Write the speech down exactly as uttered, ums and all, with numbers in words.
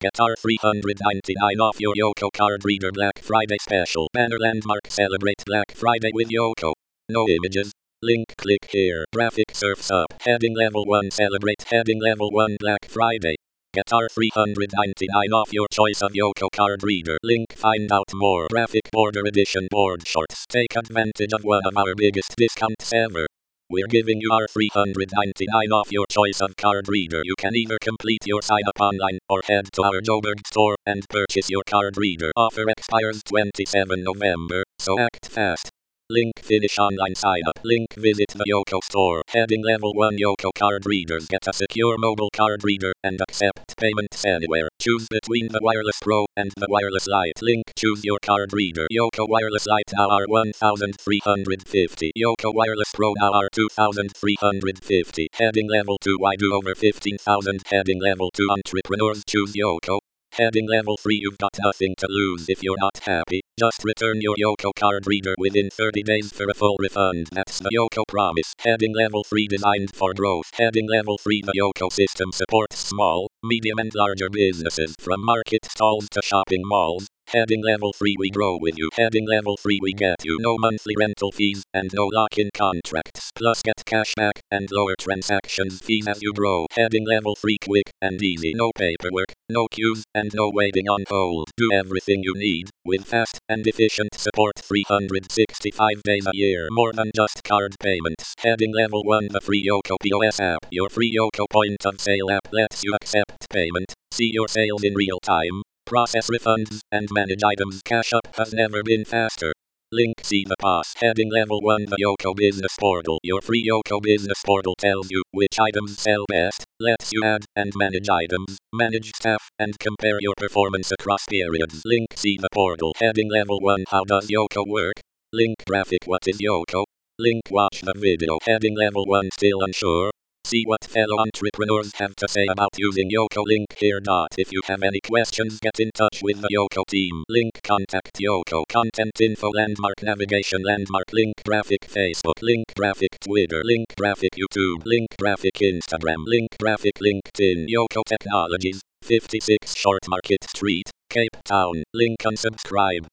Get our three hundred ninety-nine off your Yoco card reader Black Friday special. Banner Landmark celebrate Black Friday with Yoco. No images. Link click here. Graphic surfs up. Heading level one celebrate heading level one Black Friday. Get our three hundred ninety-nine off your choice of Yoco card reader. Link find out more. Graphic border edition board shorts. Take advantage of one of our biggest discounts ever. We're giving you our three hundred ninety-nine off your choice of card reader. You can either complete your sign up online or head to our Joburg store and purchase your card reader. Offer expires twenty-seventh of November, so act fast. Link finish online sign up. Link visit the Yoco store. Heading level one Yoco card readers get a secure mobile card reader and accept payments anywhere. Choose between the Wireless Pro and the Wireless Lite. Link choose your card reader. Yoco Wireless Lite now are one thousand three hundred fifty. Yoco Wireless Pro now are two thousand three hundred fifty. Heading level two I do over fifteen thousand. Heading level two entrepreneurs choose Yoco. Heading level three you've got nothing to lose if you're not happy. Just return your Yoco card reader within thirty days for a full refund. That's the Yoco promise. Heading level three designed for growth. Heading level three the Yoco system supports small, medium and larger businesses from market stalls to shopping malls. Heading level three we grow with you. Heading level three we get you no monthly rental fees and no lock-in contracts. Plus get cashback and lower transactions fees as you grow. Heading level three quick and easy. No paperwork, no queues and no waiting on hold. Do everything you need with fast and efficient support three hundred sixty-five days a year. More than just card payments. Heading level one the free Yoco P O S app. Your free Yoco point of sale app lets you accept payment, see your sales in real time, process refunds, and manage items. Cash up has never been faster. Link see the pass. Heading level one the Yoco Business Portal. Your free Yoco Business Portal tells you which items sell best, lets you add and manage items, manage staff, and compare your performance across periods. Link see the portal. Heading level one how does Yoco work? Link graphic what is Yoco? Link watch the video. Heading level one still unsure? See what fellow entrepreneurs have to say about using Yoco. Link here. If you have any questions get in touch with the Yoco team. Link contact Yoco. Content info Landmark navigation Landmark link graphic Facebook link graphic Twitter link graphic YouTube link graphic Instagram link graphic LinkedIn. Yoco Technologies, fifty-six Short Market Street, Cape Town. Link unsubscribe.